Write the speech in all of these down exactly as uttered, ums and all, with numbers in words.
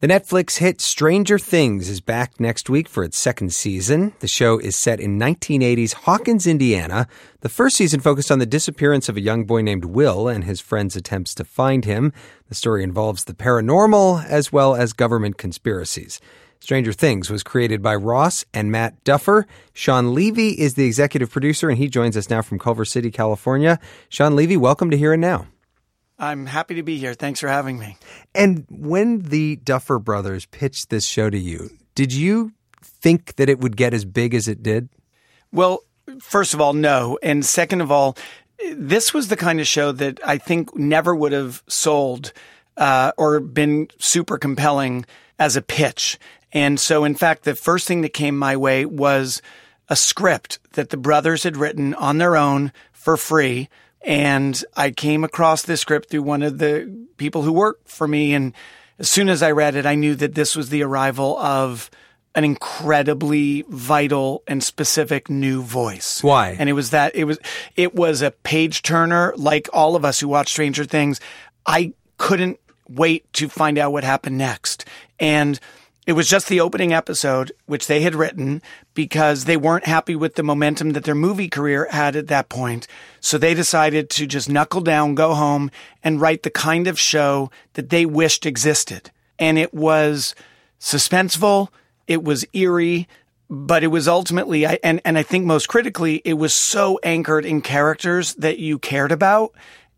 The Netflix hit Stranger Things is back next week for its second season. The show is set in nineteen eighties Hawkins, Indiana. The first season focused on the disappearance of a young boy named Will and his friends' attempts to find him. The story involves the paranormal as well as government conspiracies. Stranger Things was created by Ross and Matt Duffer. Sean Levy is the executive producer, and he joins us now from Culver City, California. Sean Levy, welcome to Here and Now. I'm happy to be here. Thanks for having me. And when the Duffer brothers pitched this show to you, did you think that it would get as big as it did? Well, first of all, no. And second of all, this was the kind of show that I think never would have sold uh, or been super compelling as a pitch. And so, in fact, the first thing that came my way was a script that the brothers had written on their own for free. And I came across this script through one of the people who work for me. And as soon as I read it, I knew that this was the arrival of an incredibly vital and specific new voice. Why? And it was that it was, it was a page turner, like all of us who watch Stranger Things. I couldn't wait to find out what happened next. And it was just the opening episode, which they had written because they weren't happy with the momentum that their movie career had at that point. So they decided to just knuckle down, go home, and write the kind of show that they wished existed. And it was suspenseful, it was eerie, but it was ultimately, and, and I think most critically, it was so anchored in characters that you cared about.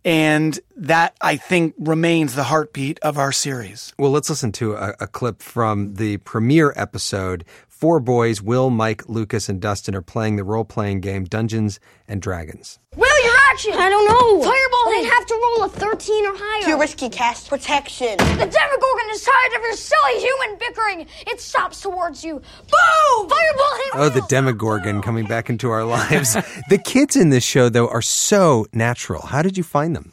And that, I think, remains the heartbeat of our series. Well, let's listen to a, a clip from the premiere episode. Four boys, Will, Mike, Lucas, and Dustin, are playing the role-playing game Dungeons and Dragons. Will, your action! I don't know. Fireball! They'd have to roll a thirteen or higher. Too risky, cast protection. The Demogorgon is tired of your silly human bickering. It stops towards you. Boom! Fireball hit Oh, the Demogorgon coming back into our lives. The kids in this show, though, are so natural. How did you find them?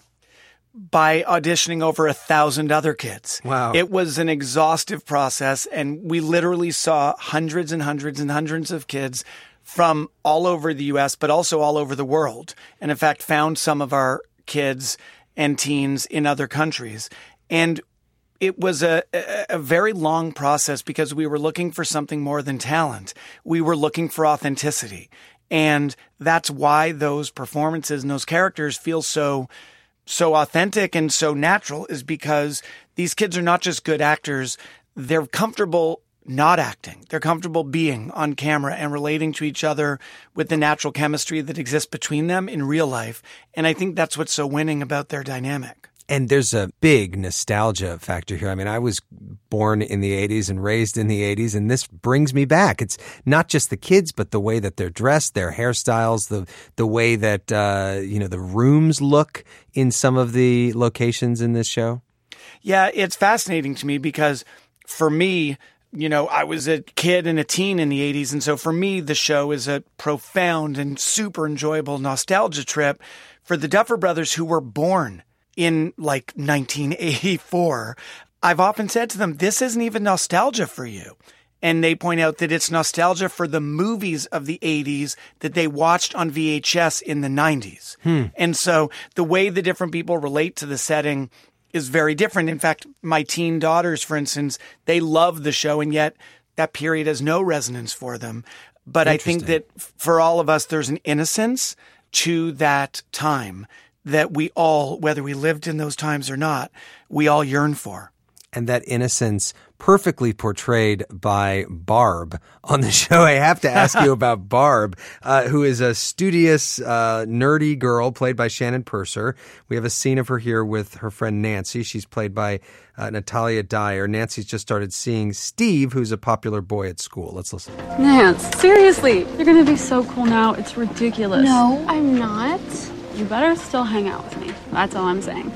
By auditioning over a thousand other kids. Wow. It was an exhaustive process, and we literally saw hundreds and hundreds and hundreds of kids from all over the U S, but also all over the world. And in fact, found some of our kids and teens in other countries. And it was a, a, a very long process because we were looking for something more than talent. We were looking for authenticity. And that's why those performances and those characters feel so so authentic and so natural, is because these kids are not just good actors. They're comfortable not acting. They're comfortable being on camera and relating to each other with the natural chemistry that exists between them in real life. And I think that's what's so winning about their dynamic. And there's a big nostalgia factor here. I mean, I was born in the eighties and raised in the eighties, and this brings me back. It's not just the kids, but the way that they're dressed, their hairstyles, the the way that, uh, you know, the rooms look in some of the locations in this show. Yeah, it's fascinating to me because for me, you know, I was a kid and a teen in the eighties. And so for me, the show is a profound and super enjoyable nostalgia trip. For the Duffer brothers, who were born in like nineteen eighty-four, I've often said to them, this isn't even nostalgia for you. And they point out that it's nostalgia for the movies of the eighties that they watched on V H S in the nineties. Hmm. And so the way the different people relate to the setting is very different. In fact, my teen daughters, for instance, they love the show, and yet that period has no resonance for them. But I think that for all of us, there's an innocence to that time that we all, whether we lived in those times or not, we all yearn for. And that innocence perfectly portrayed by Barb on the show. I have to ask you about Barb, uh, who is a studious, uh, nerdy girl played by Shannon Purser. We have a scene of her here with her friend Nancy. She's played by uh, Natalia Dyer. Nancy's just started seeing Steve, who's a popular boy at school. Let's listen. Nance, seriously, you're going to be so cool now. It's ridiculous. No, I'm not. You better still hang out with me. That's all I'm saying.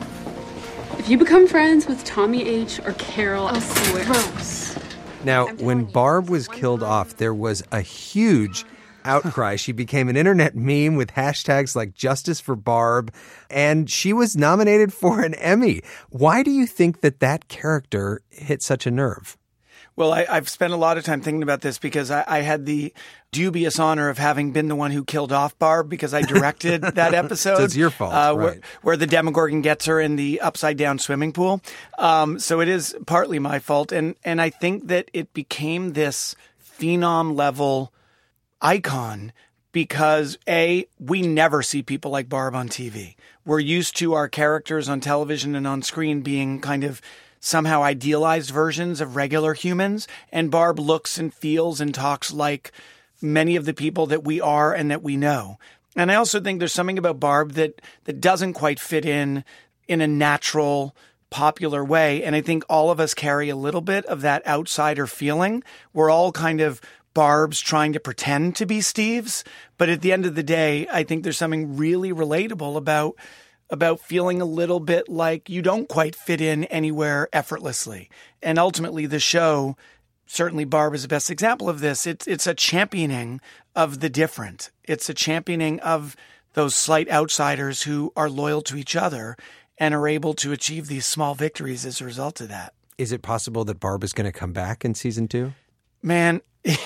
If you become friends with Tommy H. or Carol, I swear. Gross. Now, when Barb was killed off, there was a huge outcry. She became an internet meme with hashtags like Justice for Barb, and she was nominated for an Emmy. Why do you think that that character hit such a nerve? Well, I, I've spent a lot of time thinking about this because I, I had the dubious honor of having been the one who killed off Barb because I directed that episode. So it's your fault, uh, right. where, where the Demogorgon gets her in the upside-down swimming pool. Um, so it is partly my fault. And, and I think that it became this phenom-level icon because, A, we never see people like Barb on T V. We're used to our characters on television and on screen being kind of somehow idealized versions of regular humans. And Barb looks and feels and talks like many of the people that we are and that we know. And I also think there's something about Barb that, that doesn't quite fit in in a natural, popular way. And I think all of us carry a little bit of that outsider feeling. We're all kind of Barbs trying to pretend to be Steves. But at the end of the day, I think there's something really relatable about about feeling a little bit like you don't quite fit in anywhere effortlessly. And ultimately, the show, certainly Barb is the best example of this. It's, it's a championing of the different. It's a championing of those slight outsiders who are loyal to each other and are able to achieve these small victories as a result of that. Is it possible that Barb is going to come back in season two? Man,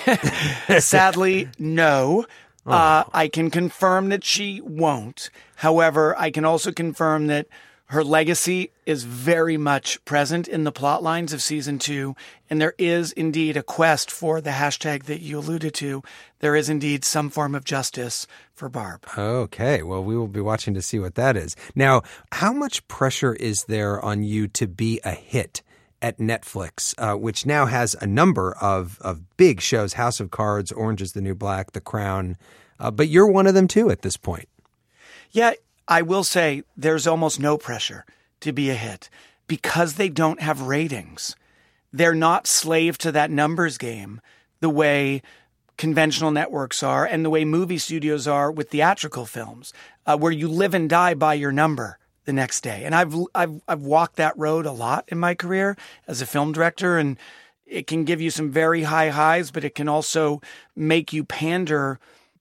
sadly, no. Oh. Uh, I can confirm that she won't. However, I can also confirm that her legacy is very much present in the plot lines of season two. And there is indeed a quest for the hashtag that you alluded to. There is indeed some form of justice for Barb. Okay. Well, we will be watching to see what that is. Now, how much pressure is there on you to be a hit at Netflix, uh, which now has a number of, of big shows, House of Cards, Orange is the New Black, The Crown, uh, but you're one of them too at this point. Yeah, I will say there's almost no pressure to be a hit because they don't have ratings. They're not slave to that numbers game the way conventional networks are and the way movie studios are with theatrical films, uh, where you live and die by your number the next day. And I've, I've, I've walked that road a lot in my career as a film director, and it can give you some very high highs, but it can also make you pander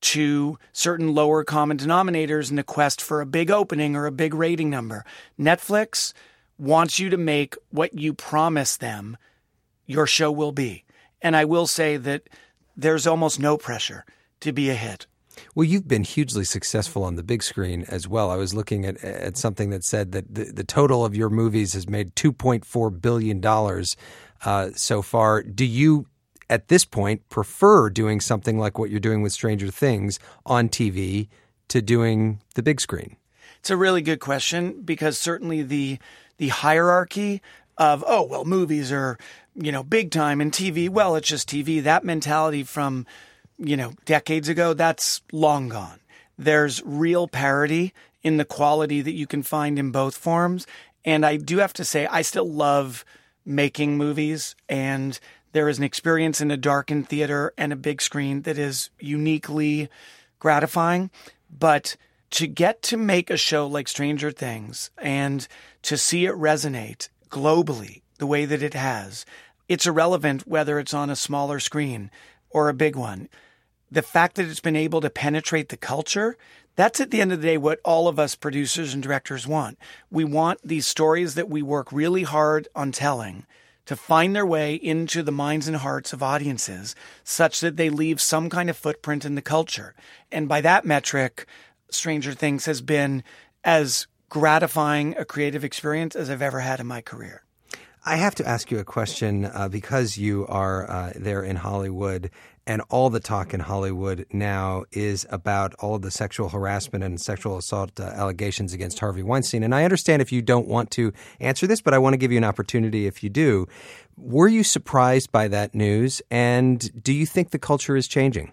to certain lower common denominators in the quest for a big opening or a big rating number. Netflix wants you to make what you promise them your show will be. And I will say that there's almost no pressure to be a hit. Well, you've been hugely successful on the big screen as well. I was looking at, at something that said that the, the total of your movies has made two point four billion dollars uh, so far. Do you, at this point, prefer doing something like what you're doing with Stranger Things on T V to doing the big screen? It's a really good question because certainly the the hierarchy of, oh, well, movies are, you know, big time and T V, well, it's just T V. That mentality from you know, decades ago, that's long gone. There's real parity in the quality that you can find in both forms. And I do have to say, I still love making movies, and there is an experience in a darkened theater and a big screen that is uniquely gratifying. But to get to make a show like Stranger Things and to see it resonate globally the way that it has, it's irrelevant whether it's on a smaller screen or a big one. The fact that it's been able to penetrate the culture, that's at the end of the day what all of us producers and directors want. We want these stories that we work really hard on telling to find their way into the minds and hearts of audiences such that they leave some kind of footprint in the culture. And by that metric, Stranger Things has been as gratifying a creative experience as I've ever had in my career. I have to ask you a question uh, because you are uh, there in Hollywood, and all the talk in Hollywood now is about all of the sexual harassment and sexual assault uh, allegations against Harvey Weinstein. And I understand if you don't want to answer this, but I want to give you an opportunity if you do. Were you surprised by that news? And do you think the culture is changing?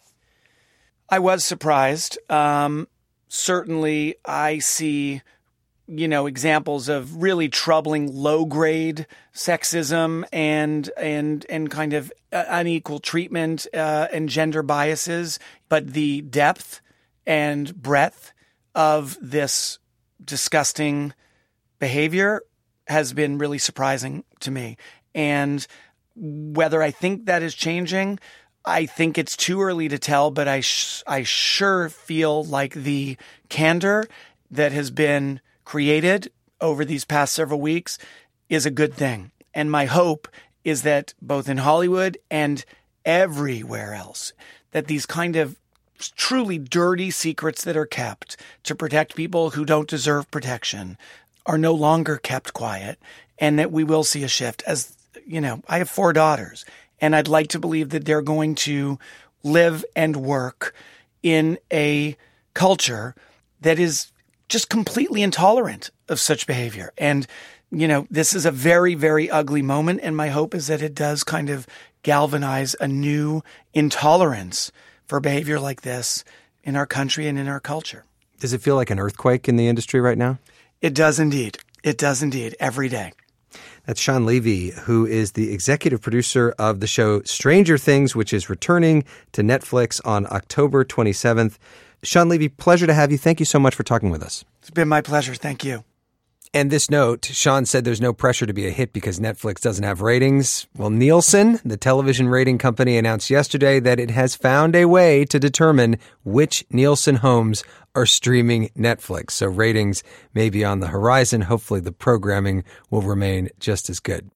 I was surprised. Um, certainly, I see you know, examples of really troubling low-grade sexism and and and kind of unequal treatment uh, and gender biases. But the depth and breadth of this disgusting behavior has been really surprising to me. And whether I think that is changing, I think it's too early to tell, but I sh- I sure feel like the candor that has been created over these past several weeks is a good thing. And my hope is that both in Hollywood and everywhere else, that these kind of truly dirty secrets that are kept to protect people who don't deserve protection are no longer kept quiet, and that we will see a shift. As you know, I have four daughters, and I'd like to believe that they're going to live and work in a culture that is just completely intolerant of such behavior. And, you know, this is a very, very ugly moment, and my hope is that it does kind of galvanize a new intolerance for behavior like this in our country and in our culture. Does it feel like an earthquake in the industry right now? It does indeed. It does indeed. Every day. That's Shawn Levy, who is the executive producer of the show Stranger Things, which is returning to Netflix on October twenty-seventh. Shawn Levy, pleasure to have you. Thank you so much for talking with us. It's been my pleasure. Thank you. And this note, Shawn said there's no pressure to be a hit because Netflix doesn't have ratings. Well, Nielsen, the television rating company, announced yesterday that it has found a way to determine which Nielsen homes are streaming Netflix. So ratings may be on the horizon. Hopefully the programming will remain just as good.